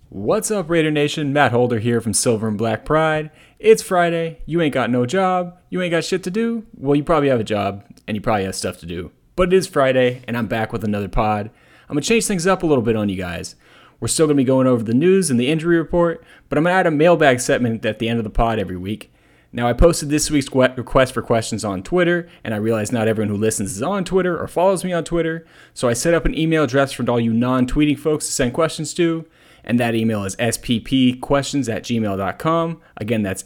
What's up, Raider Nation? Matt Holder here from Silver and Black Pride. It's Friday. You ain't got no job. You ain't got shit to do. Well, you probably have a job, and you probably have stuff to do. But it is Friday, and I'm back with another pod. I'm going to change things up a little bit on you guys. We're still going to be going over the news and the injury report, but I'm going to add a mailbag segment at the end of the pod every week. Now, I posted this week's request for questions on Twitter, and I realize not everyone who listens is on Twitter or follows me on Twitter, so I set up an email address for all you non-tweeting folks to send questions to. And that email is sppquestions@gmail.com. Again, that's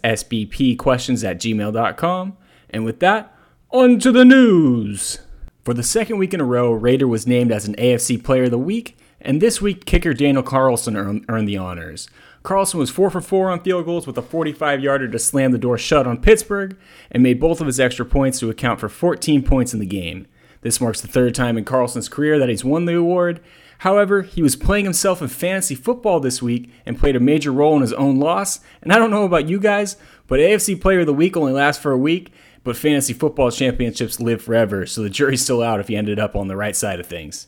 sppquestions@gmail.com. And with that, on to the news. For the second week in a row, Raider was named as an AFC Player of the Week, and this week, kicker Daniel Carlson earned the honors. Carlson was 4 for 4 on field goals with a 45-yarder to slam the door shut on Pittsburgh, and made both of his extra points to account for 14 points in the game. This marks the third time in Carlson's career that he's won the award. However, he was playing himself in fantasy football this week and played a major role in his own loss. And I don't know about you guys, but AFC Player of the Week only lasts for a week, but fantasy football championships live forever, so the jury's still out if he ended up on the right side of things.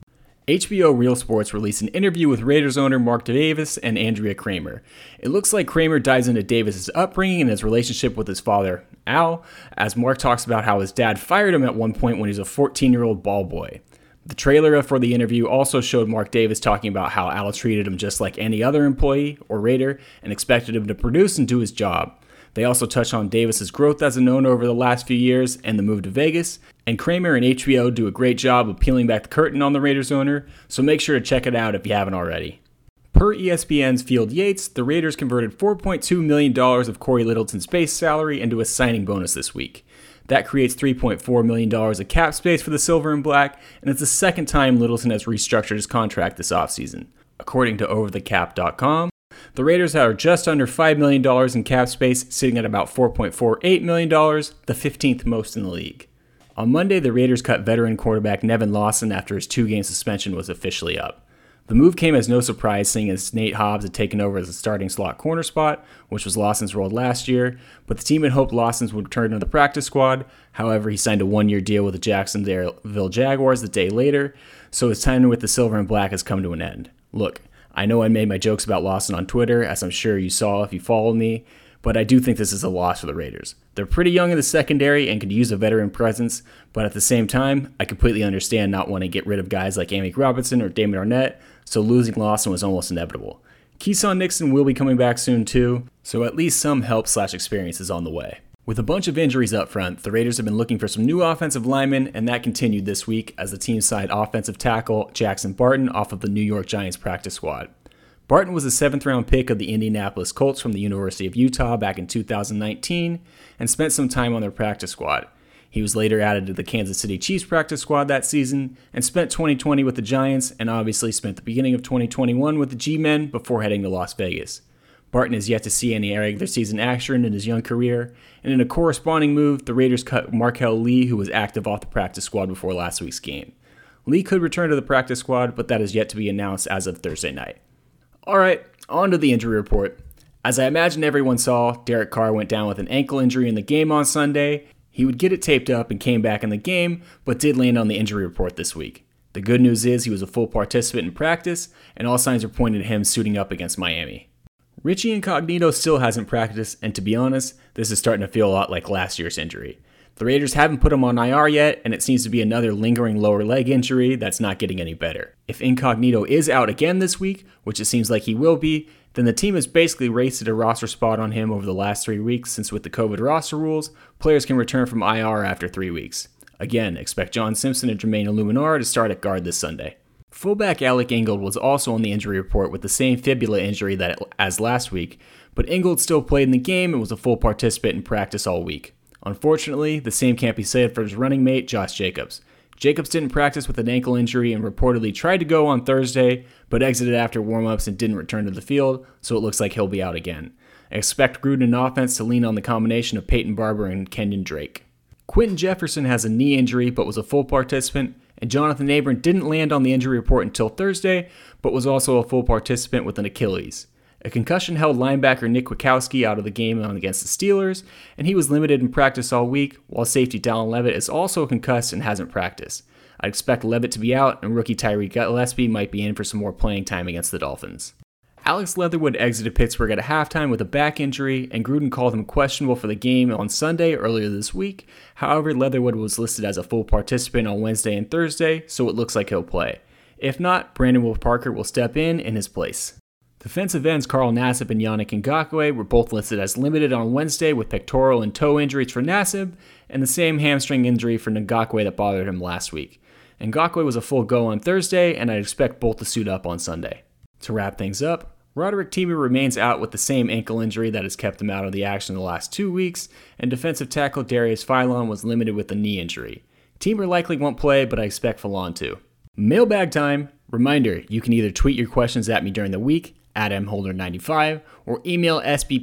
HBO Real Sports released an interview with Raiders owner Mark Davis and Andrea Kramer. It looks like Kramer dives into Davis' upbringing and his relationship with his father, Al, as Mark talks about how his dad fired him at one point when he was a 14-year-old ball boy. The trailer for the interview also showed Mark Davis talking about how Al treated him just like any other employee or Raider and expected him to produce and do his job. They also touch on Davis's growth as an owner over the last few years and the move to Vegas, and Kramer and HBO do a great job of peeling back the curtain on the Raiders owner, so make sure to check it out if you haven't already. Per ESPN's Field Yates, the Raiders converted $4.2 million of Corey Littleton's base salary into a signing bonus this week. That creates $3.4 million of cap space for the Silver and Black, and it's the second time Littleton has restructured his contract this offseason. According to OverTheCap.com, the Raiders are just under $5 million in cap space, sitting at about $4.48 million, the 15th most in the league. On Monday, the Raiders cut veteran quarterback Nevin Lawson after his 2-game suspension was officially up. The move came as no surprise, seeing as Nate Hobbs had taken over as a starting slot corner spot, which was Lawson's role last year, but the team had hoped Lawson would return to the practice squad. However, he signed a 1-year deal with the Jacksonville Jaguars the day later, so his time with the Silver and Black has come to an end. Look, I know I made my jokes about Lawson on Twitter, as I'm sure you saw if you followed me, but I do think this is a loss for the Raiders. They're pretty young in the secondary and could use a veteran presence, but at the same time, I completely understand not wanting to get rid of guys like Amik Robinson or Damon Arnett, so losing Lawson was almost inevitable. Keyshawn Nixon will be coming back soon too, so at least some help/experience is on the way. With a bunch of injuries up front, the Raiders have been looking for some new offensive linemen, and that continued this week as the team signed offensive tackle Jackson Barton off of the New York Giants practice squad. Barton was a 7th-round pick of the Indianapolis Colts from the University of Utah back in 2019 and spent some time on their practice squad. He was later added to the Kansas City Chiefs practice squad that season and spent 2020 with the Giants and obviously spent the beginning of 2021 with the G-Men before heading to Las Vegas. Barton has yet to see any regular season action in his young career, and in a corresponding move, the Raiders cut Markel Lee, who was active off the practice squad before last week's game. Lee could return to the practice squad, but that is yet to be announced as of Thursday night. Alright, on to the injury report. As I imagine everyone saw, Derek Carr went down with an ankle injury in the game on Sunday. He would get it taped up and came back in the game, but did land on the injury report this week. The good news is he was a full participant in practice, and all signs are pointing to him suiting up against Miami. Richie Incognito still hasn't practiced, and to be honest, this is starting to feel a lot like last year's injury. The Raiders haven't put him on IR yet, and it seems to be another lingering lower leg injury that's not getting any better. If Incognito is out again this week, which it seems like he will be, then the team has basically wasted a roster spot on him over the last 3 weeks, since with the COVID roster rules, players can return from IR after 3 weeks. Again, expect John Simpson and Jermaine Illuminara to start at guard this Sunday. Fullback Alec Ingold was also on the injury report with the same fibula injury as last week, but Ingold still played in the game and was a full participant in practice all week. Unfortunately, the same can't be said for his running mate, Josh Jacobs. Jacobs didn't practice with an ankle injury and reportedly tried to go on Thursday, but exited after warm-ups and didn't return to the field, so it looks like he'll be out again. I expect Gruden and offense to lean on the combination of Peyton Barber and Kenyon Drake. Quentin Jefferson has a knee injury but was a full participant, and Jonathan Abram didn't land on the injury report until Thursday, but was also a full participant with an Achilles. A concussion held linebacker Nick Kwiatkowski out of the game against the Steelers, and he was limited in practice all week, while safety Dallin Leavitt is also concussed and hasn't practiced. I'd expect Leavitt to be out, and rookie Tyreek Gillespie might be in for some more playing time against the Dolphins. Alex Leatherwood exited Pittsburgh at halftime with a back injury, and Gruden called him questionable for the game on Sunday earlier this week. However, Leatherwood was listed as a full participant on Wednesday and Thursday, so it looks like he'll play. If not, Brandon Wolf Parker will step in his place. Defensive ends Carl Nassib and Yannick Ngakoue were both listed as limited on Wednesday with pectoral and toe injuries for Nassib and the same hamstring injury for Ngakoue that bothered him last week. Ngakoue was a full go on Thursday, and I'd expect both to suit up on Sunday. To wrap things up, Roderick Teamer remains out with the same ankle injury that has kept him out of the action the last 2 weeks, and defensive tackle Darius Philon was limited with a knee injury. Teamer likely won't play, but I expect Philon to. Mailbag time! Reminder, you can either tweet your questions at me during the week, at mholder95, or email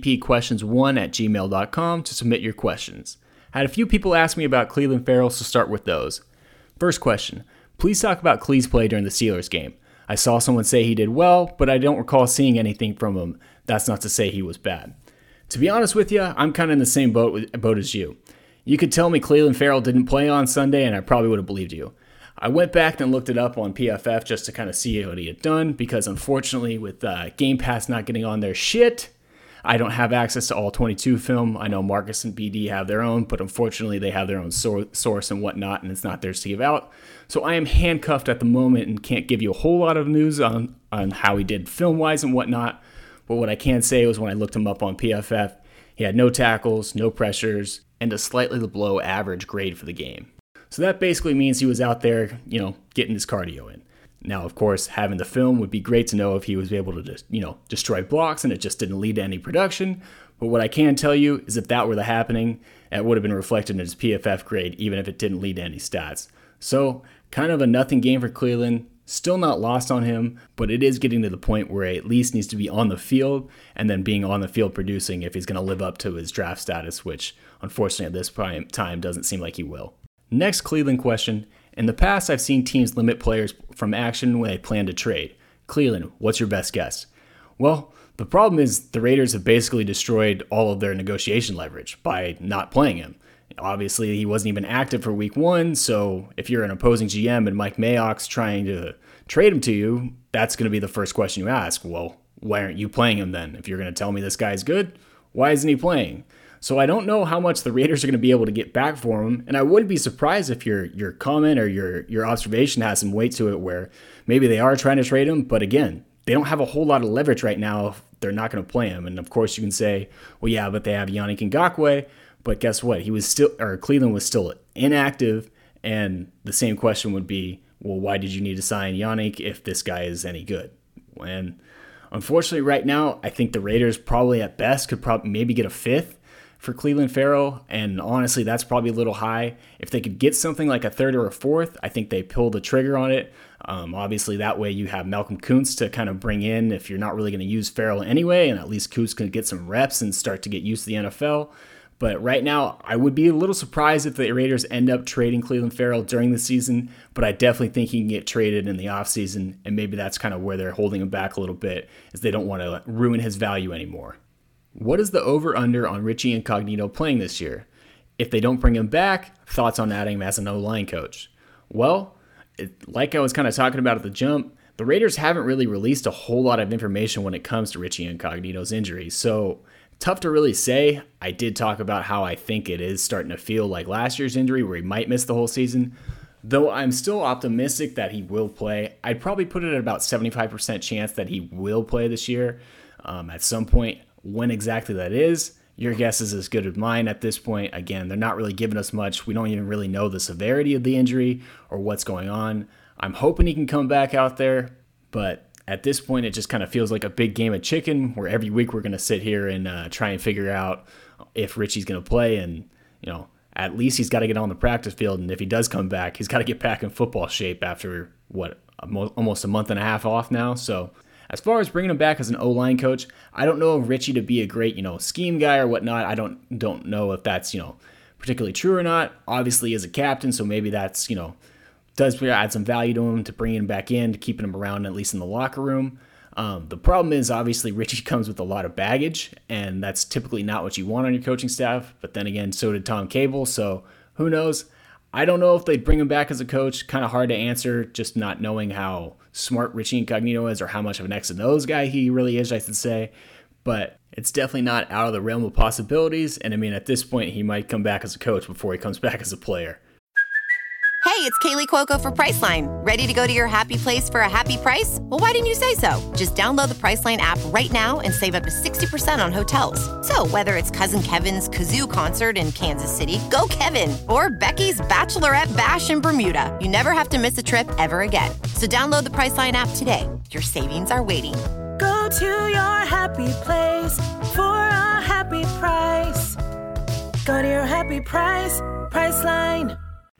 sbpquestions1@gmail.com to submit your questions. I had a few people ask me about Clelin Ferrell, so start with those. First question, please talk about Clee's play during the Steelers game. I saw someone say he did well, but I don't recall seeing anything from him. That's not to say he was bad. To be honest with you, I'm kind of in the same boat as you. You could tell me Clelin Ferrell didn't play on Sunday, and I probably would have believed you. I went back and looked it up on PFF just to kind of see what he had done, because unfortunately with Game Pass not getting on their shit, I don't have access to all 22 film. I know Marcus and BD have their own, but unfortunately they have their own source and whatnot, and it's not theirs to give out. So I am handcuffed at the moment and can't give you a whole lot of news on how he did film-wise and whatnot. But what I can say was when I looked him up on PFF, he had no tackles, no pressures, and a slightly below average grade for the game. So that basically means he was out there, getting his cardio in. Now, of course, having the film would be great to know if he was able to just, destroy blocks and it just didn't lead to any production. But what I can tell you is if that were the happening, it would have been reflected in his PFF grade, even if it didn't lead to any stats. So kind of a nothing game for Clelin. Still not lost on him, but it is getting to the point where he at least needs to be on the field and then being on the field producing if he's going to live up to his draft status, which unfortunately at this time doesn't seem like he will. Next Clelin question. In the past, I've seen teams limit players from action when they plan to trade. Clelin, what's your best guess? Well, the problem is the Raiders have basically destroyed all of their negotiation leverage by not playing him. Obviously, he wasn't even active for week 1, so if you're an opposing GM and Mike Mayock's trying to trade him to you, that's going to be the first question you ask. Well, why aren't you playing him then? If you're going to tell me this guy's good, why isn't he playing? So I don't know how much the Raiders are going to be able to get back for him, and I wouldn't be surprised if your comment or your observation has some weight to it where maybe they are trying to trade him, but again, they don't have a whole lot of leverage right now if they're not going to play him. And of course you can say, well, yeah, but they have Yannick Ngakoue, but guess what? Clelin was still inactive, and the same question would be, well, why did you need to sign Yannick if this guy is any good? And unfortunately right now, I think the Raiders probably at best could maybe get a 5th for Clelin Ferrell, and honestly, that's probably a little high. If they could get something like a 3rd or a 4th, I think they pull the trigger on it. Obviously, that way you have Malcolm Kuntz to kind of bring in if you're not really going to use Ferrell anyway, and at least Kuntz can get some reps and start to get used to the NFL. But right now, I would be a little surprised if the Raiders end up trading Clelin Ferrell during the season, but I definitely think he can get traded in the offseason, and maybe that's kind of where they're holding him back a little bit, is they don't want to ruin his value anymore. What is the over-under on Richie Incognito playing this year? If they don't bring him back, thoughts on adding him as an O-line coach? Well, like I was kind of talking about at the jump, the Raiders haven't really released a whole lot of information when it comes to Richie Incognito's injury, so tough to really say. I did talk about how I think it is starting to feel like last year's injury where he might miss the whole season. Though I'm still optimistic that he will play, I'd probably put it at about 75% chance that he will play this year at some point. When exactly that is, your guess is as good as mine at this point. Again, they're not really giving us much. We don't even really know the severity of the injury or what's going on. I'm hoping he can come back out there, but at this point, it just kind of feels like a big game of chicken where every week we're going to sit here and try and figure out if Richie's going to play. And, at least he's got to get on the practice field. And if he does come back, he's got to get back in football shape after, almost a month and a half off now. So as far as bringing him back as an O-line coach, I don't know if Richie to be a great, scheme guy or whatnot. I don't know if that's, particularly true or not. Obviously, he is a captain, so maybe that's, does add some value to him to bring him back in, to keeping him around at least in the locker room. The problem is, obviously, Richie comes with a lot of baggage, and that's typically not what you want on your coaching staff. But then again, so did Tom Cable, so who knows? I don't know if they'd bring him back as a coach. Kind of hard to answer, just not knowing how smart Richie Incognito is or how much of an X and O's guy he really is, I should say. But it's definitely not out of the realm of possibilities. And I mean, at this point, he might come back as a coach before he comes back as a player. Hey, it's Kaylee Cuoco for Priceline. Ready to go to your happy place for a happy price? Well, why didn't you say so? Just download the Priceline app right now and save up to 60% on hotels. So whether it's Cousin Kevin's Kazoo Concert in Kansas City, go Kevin, or Becky's Bachelorette Bash in Bermuda, you never have to miss a trip ever again. So download the Priceline app today. Your savings are waiting. Go to your happy place for a happy price. Go to your happy price, Priceline.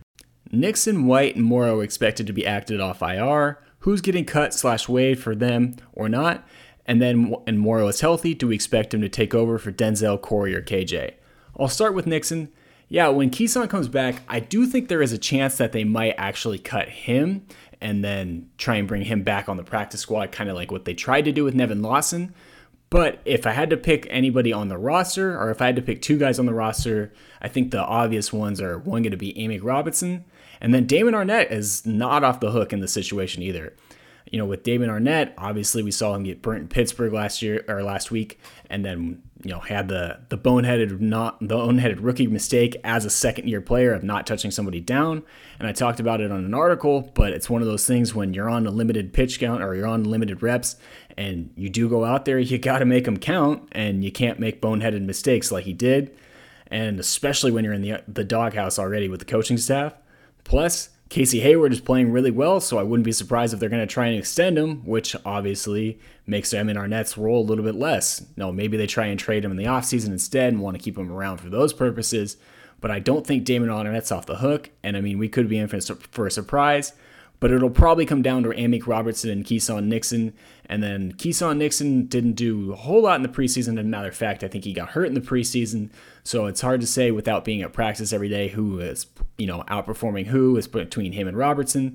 Nixon, White, and Morrow are expected to be acted off IR. Who's getting cut/waived for them or not? And then, and Morrow is healthy, do we expect him to take over for Denzel, Corey, or KJ? I'll start with Nixon. Yeah, when Keeson comes back, I do think there is a chance that they might actually cut him and then try and bring him back on the practice squad, kind of like what they tried to do with Nevin Lawson. But if I had to pick anybody on the roster, or if I had to pick two guys on the roster, I think the obvious ones are one going to be Amick Robertson, and then Damon Arnette is not off the hook in the situation either. You know, with Damon Arnette, obviously we saw him get burnt in Pittsburgh last week, and then had the boneheaded rookie mistake as a second-year player of not touching somebody down. And I talked about it on an article, but it's one of those things when you're on a limited pitch count or you're on limited reps, and you do go out there, you got to make them count, and you can't make boneheaded mistakes like he did. And especially when you're in the doghouse already with the coaching staff. Plus, Casey Hayward is playing really well, so I wouldn't be surprised if they're going to try and extend him, which obviously makes Damon Arnette's role a little bit less. Maybe they try and trade him in the offseason instead and want to keep him around for those purposes, but I don't think Damon Arnette's off the hook, and I mean, we could be in for a surprise, but it'll probably come down to Amick Robertson and Keeson Nixon, and then Keeson Nixon didn't do a whole lot in the preseason. As a matter of fact, I think he got hurt in the preseason, so it's hard to say without being at practice every day who is outperforming who is between him and Robertson.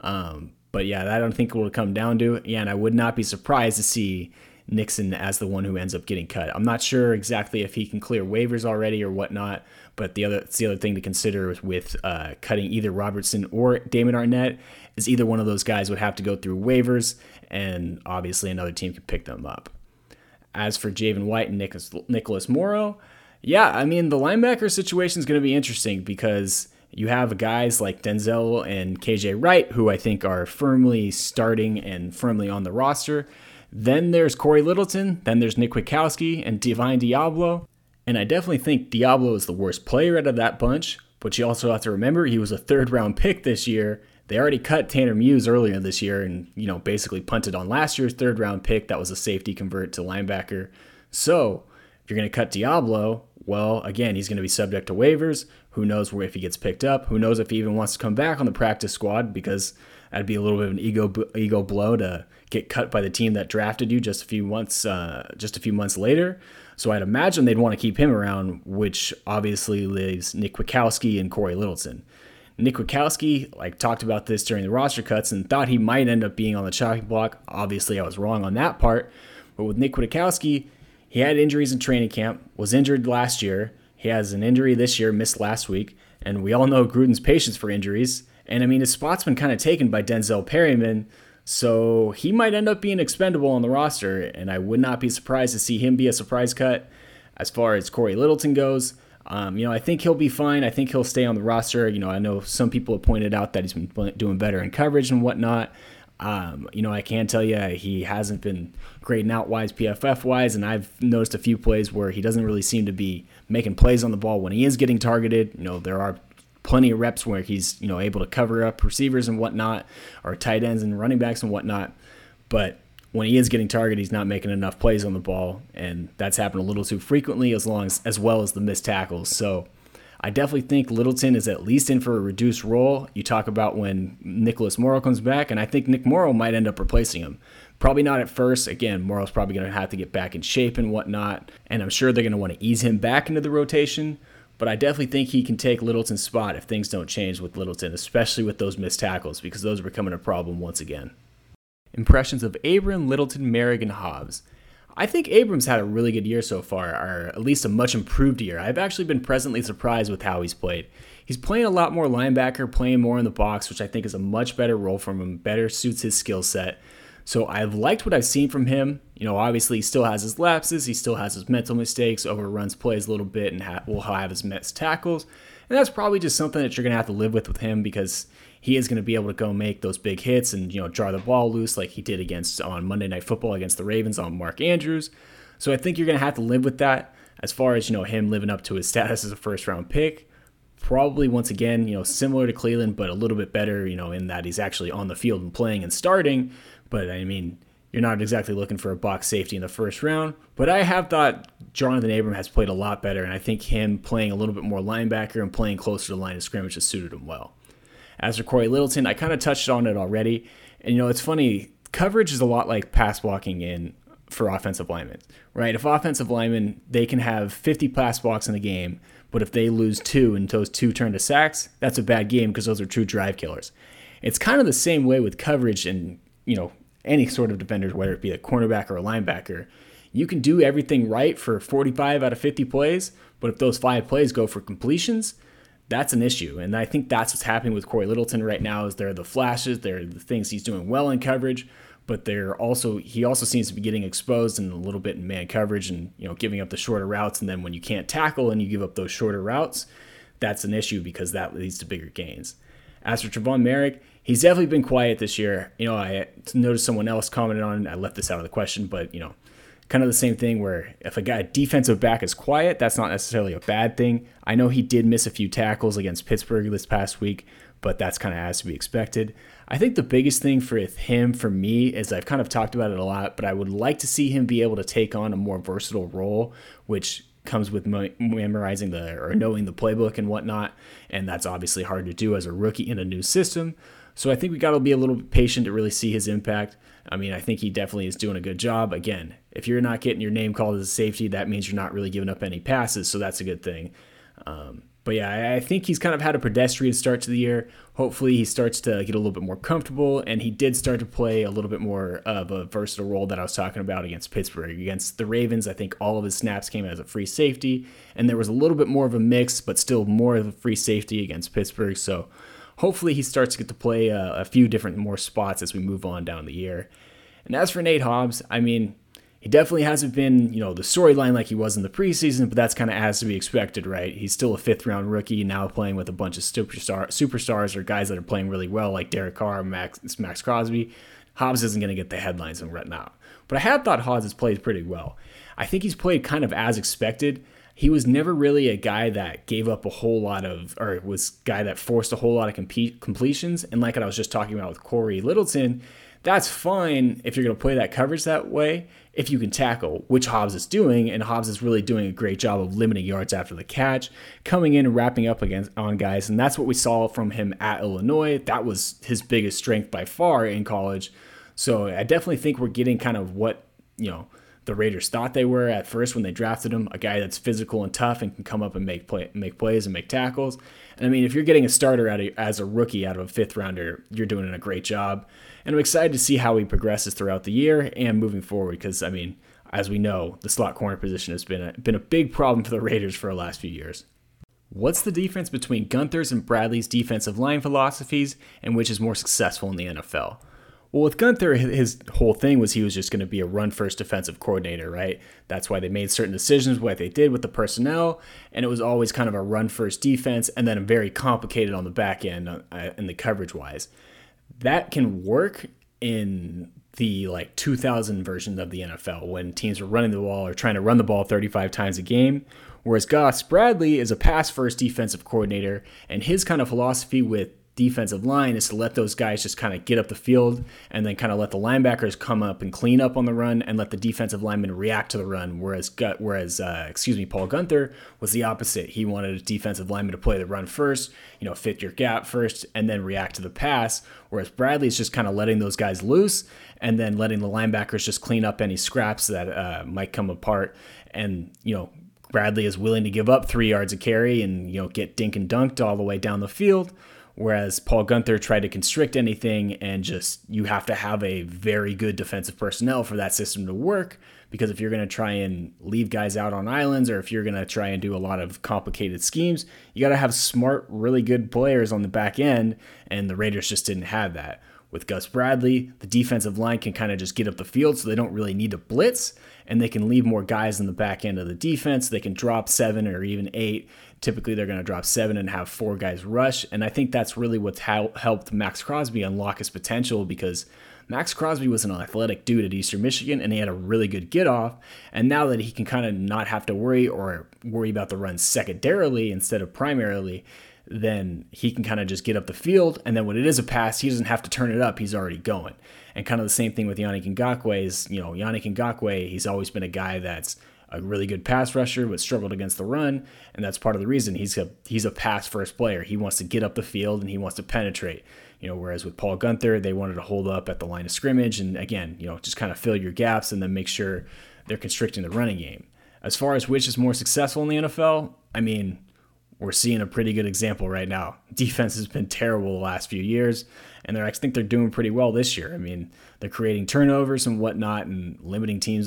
But yeah, I don't think it will come down to it. Yeah, and I would not be surprised to see Nixon as the one who ends up getting cut. I'm not sure exactly if he can clear waivers already or whatnot, but it's the other thing to consider with cutting either Robertson or Damon Arnette is either one of those guys would have to go through waivers, and obviously another team could pick them up. As for Javen White and Nicholas Morrow, yeah, I mean, the linebacker situation is going to be interesting because you have guys like Denzel and KJ Wright, who I think are firmly starting and firmly on the roster. Then there's Corey Littleton. Then there's Nick Kwiatkowski and Divine Diablo. And I definitely think Diablo is the worst player out of that bunch. But you also have to remember he was a third-round pick this year. They already cut Tanner Muse earlier this year and, basically punted on last year's third-round pick. That was a safety convert to linebacker. So if you're going to cut Diablo, well, again, he's going to be subject to waivers. Who knows if he gets picked up? Who knows if he even wants to come back on the practice squad, because that'd be a little bit of an ego blow to get cut by the team that drafted you just a few months later. So I'd imagine they'd want to keep him around, which obviously leaves Nick Kwiatkowski and Corey Littleton. Nick Kwiatkowski, talked about this during the roster cuts and thought he might end up being on the chopping block. Obviously, I was wrong on that part. But with Nick Kwiatkowski, he had injuries in training camp, was injured last year. He has an injury this year, missed last week. And we all know Gruden's patience for injuries. And I mean, his spot's been kind of taken by Denzel Perryman. So he might end up being expendable on the roster. And I would not be surprised to see him be a surprise cut. As far as Corey Littleton goes, I think he'll be fine. I think he'll stay on the roster. I know some people have pointed out that he's been doing better in coverage and whatnot. I can tell you he hasn't been grading out wise, PFF wise, and I've noticed a few plays where he doesn't really seem to be making plays on the ball when he is getting targeted. There are plenty of reps where he's, able to cover up receivers and whatnot, or tight ends and running backs and whatnot. But when he is getting targeted, he's not making enough plays on the ball, and that's happened a little too frequently, as well as the missed tackles. So I definitely think Littleton is at least in for a reduced role. You talk about when Nicholas Morrow comes back, and I think Nick Morrow might end up replacing him. Probably not at first. Again, Morrow's probably going to have to get back in shape and whatnot, and I'm sure they're going to want to ease him back into the rotation. But I definitely think he can take Littleton's spot if things don't change with Littleton, especially with those missed tackles, because those are becoming a problem once again. Impressions of Abram, Littleton, Merrick, and Hobbs. I think Abrams had a really good year so far, or at least a much improved year. I've actually been pleasantly surprised with how he's played. He's playing a lot more linebacker, playing more in the box, which I think is a much better role for him, better suits his skill set. So I've liked what I've seen from him. Obviously he still has his lapses, he still has his mental mistakes, overruns plays a little bit, and will have his missed tackles. And that's probably just something that you're going to have to live with him, because he is going to be able to go make those big hits and, draw the ball loose like he did on Monday Night Football against the Ravens on Mark Andrews. So I think you're going to have to live with that. As far as, him living up to his status as a first-round pick, probably once again, similar to Cleveland, but a little bit better, in that he's actually on the field and playing and starting. But I mean, you're not exactly looking for a box safety in the first round. But I have thought Jonathan Abram has played a lot better, and I think him playing a little bit more linebacker and playing closer to the line of scrimmage has suited him well. As for Corey Littleton, I kind of touched on it already. And, it's funny, coverage is a lot like pass blocking for offensive linemen, right? If offensive linemen, they can have 50 pass blocks in a game, but if they lose 2 and those 2 turn to sacks, that's a bad game because those are true drive killers. It's kind of the same way with coverage and, any sort of defenders, whether it be a cornerback or a linebacker. You can do everything right for 45 out of 50 plays, but if those 5 plays go for completions, that's an issue. And I think that's what's happening with Corey Littleton right now. Is they're the flashes, they're the things he's doing well in coverage, but he also seems to be getting exposed in a little bit in man coverage and giving up the shorter routes. And then when you can't tackle and you give up those shorter routes, that's an issue because that leads to bigger gains. As for Trevon Merrick, he's definitely been quiet this year. I noticed someone else commented on it. I left this out of the question, but kind of the same thing where if a defensive back is quiet, that's not necessarily a bad thing. I know he did miss a few tackles against Pittsburgh this past week, but that's kind of as to be expected. I think the biggest thing for me, is I've kind of talked about it a lot, but I would like to see him be able to take on a more versatile role, which comes with memorizing or knowing the playbook and whatnot, and that's obviously hard to do as a rookie in a new system. So I think we got to be a little bit patient to really see his impact. I mean, I think he definitely is doing a good job. Again, if you're not getting your name called as a safety, that means you're not really giving up any passes, so that's a good thing. But yeah, I think he's kind of had a pedestrian start to the year. Hopefully he starts to get a little bit more comfortable, and he did start to play a little bit more of a versatile role that I was talking about against Pittsburgh. Against the Ravens, I think all of his snaps came as a free safety, and there was a little bit more of a mix, but still more of a free safety against Pittsburgh. So hopefully he starts to get to play a few different more spots as we move on down the year. And as for Nate Hobbs, I mean, he definitely hasn't been, the storyline like he was in the preseason, but that's kind of as to be expected, right? He's still a 5th-round rookie, now playing with a bunch of superstars or guys that are playing really well, like Derek Carr, Max Crosby. Hobbs isn't going to get the headlines and whatnot. But I have thought Hobbs has played pretty well. I think he's played kind of as expected. He was never really a guy that gave up a whole lot of, or was a guy that forced a whole lot of completions. And like I was just talking about with Corey Littleton, that's fine if you're going to play that coverage that way, if you can tackle, which Hobbs is doing, and Hobbs is really doing a great job of limiting yards after the catch, coming in and wrapping up on guys, and that's what we saw from him at Illinois. That was his biggest strength by far in college. So I definitely think we're getting kind of what, the Raiders thought they were at first when they drafted him, a guy that's physical and tough and can come up and make plays and make tackles. And I mean, if you're getting a starter as a rookie out of a 5th-rounder, you're doing a great job. And I'm excited to see how he progresses throughout the year and moving forward because, I mean, as we know, the slot corner position has been a big problem for the Raiders for the last few years. What's the difference between Guenther's and Bradley's defensive line philosophies, and which is more successful in the NFL? Well, with Guenther, his whole thing was he was just going to be a run-first defensive coordinator, right? That's why they made certain decisions, what they did with the personnel, and it was always kind of a run-first defense, and then very complicated on the back end in the coverage-wise. That can work in the 2000 version of the NFL when teams were running the ball or trying to run the ball 35 times a game, whereas Gus Bradley is a pass-first defensive coordinator, and his kind of philosophy with defensive line is to let those guys just kind of get up the field and then kind of let the linebackers come up and clean up on the run and let the defensive linemen react to the run. Whereas Paul Guenther was the opposite. He wanted a defensive lineman to play the run first, fit your gap first, and then react to the pass. Whereas Bradley's just kind of letting those guys loose and then letting the linebackers just clean up any scraps that might come apart. And, Bradley is willing to give up 3 yards a carry and, get dink and dunked all the way down the field. Whereas Paul Guenther tried to constrict anything and you have to have a very good defensive personnel for that system to work because if you're going to try and leave guys out on islands, or if you're going to try and do a lot of complicated schemes, you got to have smart, really good players on the back end, and the Raiders just didn't have that. With Gus Bradley, the defensive line can kind of just get up the field, so they don't really need to blitz, and they can leave more guys in the back end of the defense. They can drop 7 or even 8. Typically, they're going to drop 7 and have 4 guys rush, and I think that's really what's helped Max Crosby unlock his potential, because Max Crosby was an athletic dude at Eastern Michigan, and he had a really good get-off, and now that he can kind of not have to worry about the run secondarily instead of primarily, then he can kind of just get up the field, and then when it is a pass, he doesn't have to turn it up, he's already going. And kind of the same thing with Yannick Ngakoue is, Yannick Ngakoue, he's always been a guy that's a really good pass rusher, but struggled against the run, and that's part of the reason he's a pass-first player. He wants to get up the field, and he wants to penetrate. Whereas with Paul Guenther, they wanted to hold up at the line of scrimmage, and again, just kind of fill your gaps and then make sure they're constricting the running game. As far as which is more successful in the NFL, I mean, we're seeing a pretty good example right now. Defense has been terrible the last few years, and I think they're doing pretty well this year. I mean, they're creating turnovers and whatnot, and limiting teams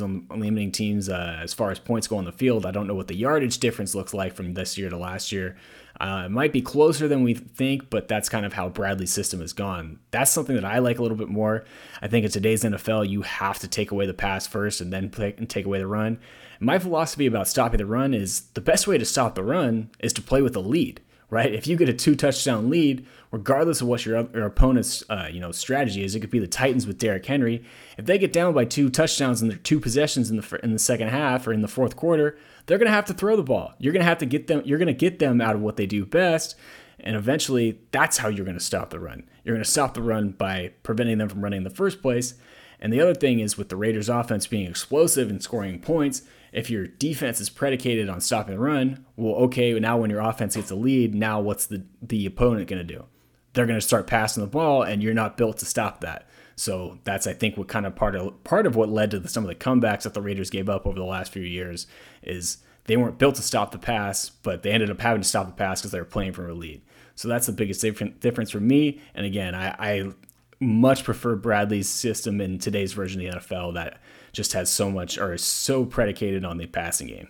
as far as points go on the field. I don't know what the yardage difference looks like from this year to last year. It might be closer than we think, but that's kind of how Bradley's system has gone. That's something that I like a little bit more. I think in today's NFL, you have to take away the pass first and then take away the run. My philosophy about stopping the run is the best way to stop the run is to play with a lead, right? If you get a 2-touchdown lead, regardless of what your opponent's strategy is, it could be the Titans with Derrick Henry. If they get down by 2 touchdowns in their 2 possessions in the second half or in the fourth quarter, they're going to have to throw the ball. You're going to have to get them. You're going to get them out of what they do best, and eventually, that's how you're going to stop the run. You're going to stop the run by preventing them from running in the first place. And the other thing is, with the Raiders' offense being explosive and scoring points, if your defense is predicated on stopping the run, well, okay, now when your offense gets a lead, now what's the opponent going to do? They're going to start passing the ball, and you're not built to stop that. So that's, I think, what kind of part of what led to some of the comebacks that the Raiders gave up over the last few years is they weren't built to stop the pass, but they ended up having to stop the pass because they were playing from a lead. So that's the biggest difference for me. And again, I much prefer Bradley's system in today's version of the NFL that just has so much, or is so predicated on the passing game.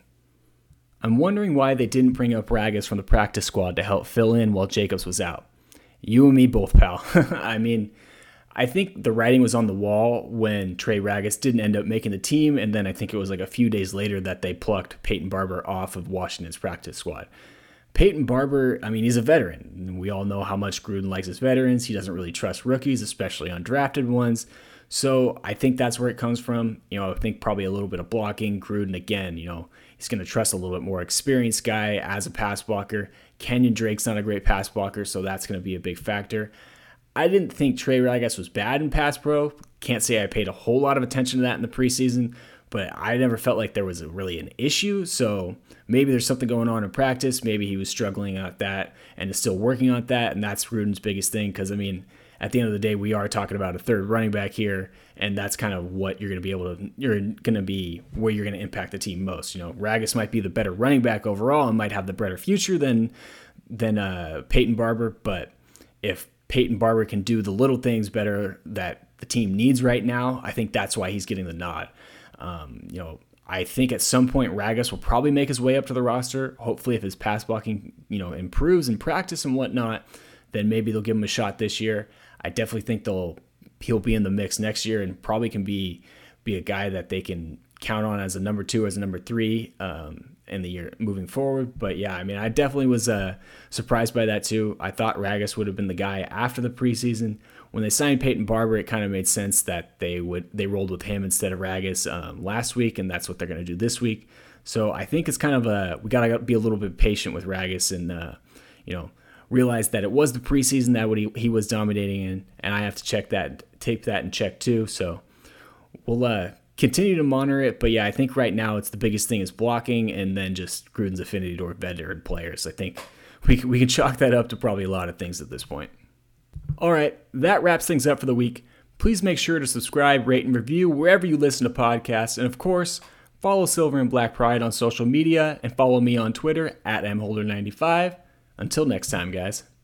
I'm wondering why they didn't bring up Ragas from the practice squad to help fill in while Jacobs was out. You and me both, pal. I mean, I think the writing was on the wall when Trey Ragas didn't end up making the team, and then I think it was like a few days later that they plucked Peyton Barber off of Washington's practice squad. Peyton Barber, I mean, he's a veteran. We all know how much Gruden likes his veterans. He doesn't really trust rookies, especially undrafted ones. So I think that's where it comes from. I think probably a little bit of blocking. Gruden, again, he's going to trust a little bit more experienced guy as a pass blocker. Kenyon Drake's not a great pass blocker, so that's going to be a big factor. I didn't think Trey Ragas was bad in pass pro. Can't say I paid a whole lot of attention to that in the preseason, but I never felt like there was really an issue. So maybe there's something going on in practice. Maybe he was struggling at that and is still working on that, and that's Gruden's biggest thing. Because, I mean, at the end of the day, we are talking about a third running back here, and that's kind of what you're going to be where you're going to impact the team most. Ragas might be the better running back overall and might have the better future than Peyton Barber, but if Peyton Barber can do the little things better that the team needs right now, I think that's why he's getting the nod. I think at some point Ragas will probably make his way up to the roster. Hopefully, if his pass blocking, improves in practice and whatnot, then maybe they'll give him a shot this year. I definitely think he'll be in the mix next year and probably can be a guy that they can count on as a number 2, as a number 3 in the year moving forward. But yeah, I mean, I definitely was surprised by that too. I thought Ragas would have been the guy after the preseason. When they signed Peyton Barber, it kind of made sense that they rolled with him instead of Ragas last week, and that's what they're going to do this week. So I think it's kind of we got to be a little bit patient with Ragas and realize that it was the preseason that what he was dominating in, and I have to tape that and check too. So we'll continue to monitor it, but yeah, I think right now it's the biggest thing is blocking, and then just Gruden's affinity toward veteran players. I think we can chalk that up to probably a lot of things at this point. All right, that wraps things up for the week. Please make sure to subscribe, rate, and review wherever you listen to podcasts, and of course, follow Silver and Black Pride on social media, and follow me on Twitter @mholder95. Until next time, guys.